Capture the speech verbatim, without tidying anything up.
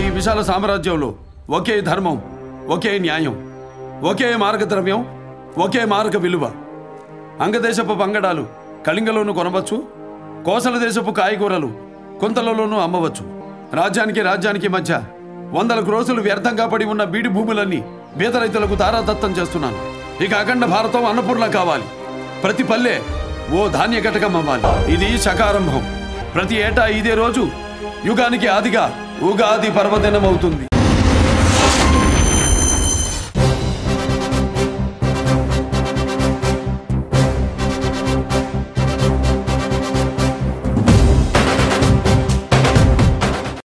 ఈ విశాల సామ్రాజ్యంలో ఒకే ధర్మం, ఒకే న్యాయం, ఒకే మార్గద్రవ్యం, ఒకే మార్గ విలువ. అంగదేశపు పంగడాలు కళింగలోనూ కొనవచ్చు, కోసల దేశపు కాయగూరలు కుంతలలోనూ అమ్మవచ్చు. రాజ్యానికి రాజ్యానికి మధ్య వందల క్రోసులు వ్యర్థంగా పడి ఉన్న బీడి భూములన్నీ బీద రైతులకు తారాదత్తం చేస్తున్నాను. ఇక అఖండ భారతం అన్నపూర్ణ కావాలి. ప్రతి పల్లె ఓ ధాన్య ఘటకం అవ్వాలి. ఇది శకారంభం. ప్రతి ఏటా ఇదే రోజు యుగానికి ఆదిగా ఉగాది పర్వదినం అవుతుంది.